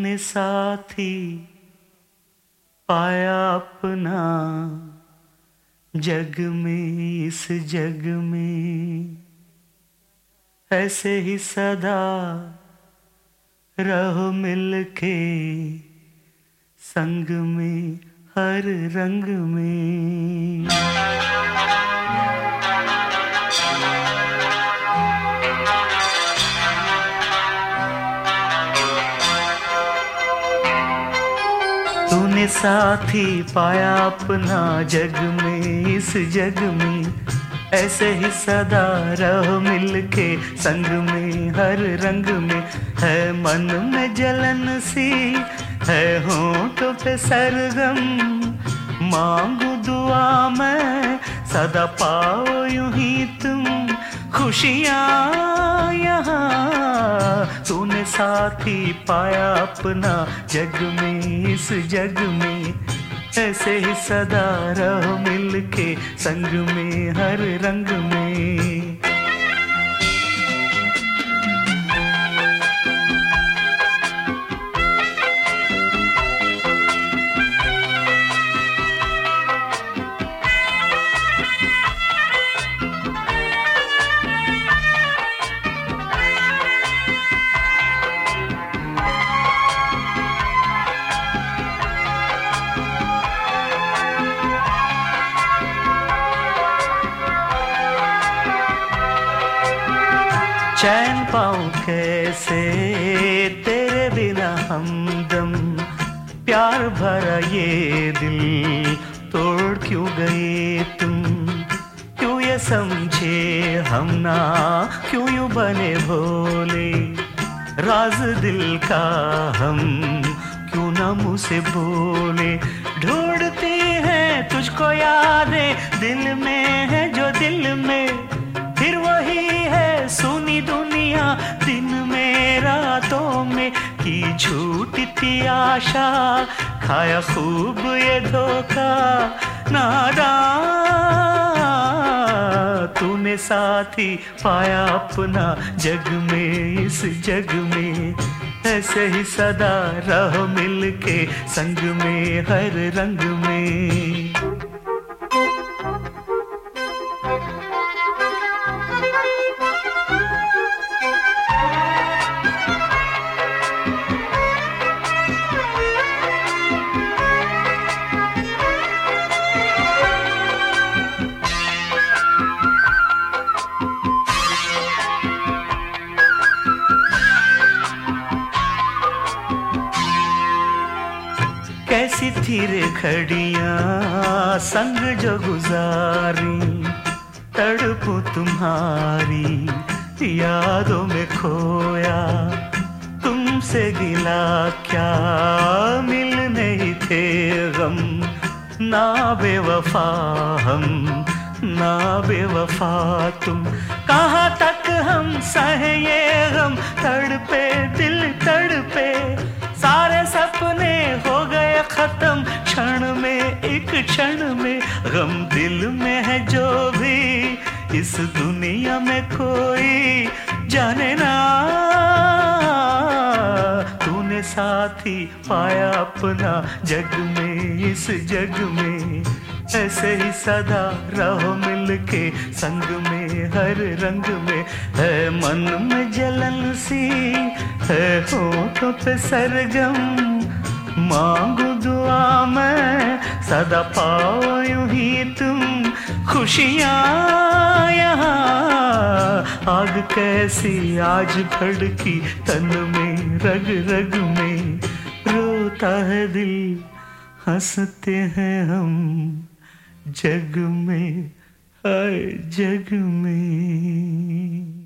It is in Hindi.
तूने साथी पाया अपना जग में, इस जग में ऐसे ही सदा रहो मिलके संग में, हर रंग में। तूने साथी पाया अपना जग में, इस जग में ऐसे ही सदा रहो मिलके संग में, हर रंग में। है मन में जलन सी, है होंठों पे सरगम, मांगू दुआ मैं सदा पाओ यूं ही तुम खुशियाँ यहाँ। तूने साथी पाया अपना जग में, इस जग में ऐसे ही सदा रहो मिलके संग में, हर रंग में। चैन पाऊं कैसे तेरे बिना हमदम, प्यार भरा ये दिल तोड़ क्यों गए तुम। क्यों ये समझे हम ना, क्यों यूं बने भोले, राज दिल का हम क्यों ना मुँह से बोले। ढूंढती हैं तुझको यादें दिल में है जो दिल में, फिर वही है सुनी दुनिया दिन में रातों में। की झूठी थी आशा, खाया खूब ये धोखा नादान। तूने साथी पाया अपना जग में, इस जग में ऐसे ही सदा रहो मिलके संग में, हर रंग में। कैसी थी रे घड़ियां संग जो गुजारी, तड़पूं तुम्हारी यादों में खोया। तुमसे गिला क्या मिल नहीं थे गम, ना बेवफा हम ना बेवफा तुम। कहाँ तक हम सहे ये गम, तड़पे दिल तड़पे, सारे सपने हो गए खत्म क्षण में, एक क्षण में। गम दिल में है जो भी इस दुनिया में कोई जाने ना। तूने साथी पाया अपना जग में, इस जग में ऐसे ही सदा रहो मिलके संग में, हर रंग में। है मन में जलन सी, है होठों पे सरगम, मांगू दुआ मैं सदा पाओ यूं ही तुम खुशियाँ यहाँ। आग कैसी आज भड़की तन में, रग रग में, रोता है दिल हंसते हैं हम जग में, हाय जग में।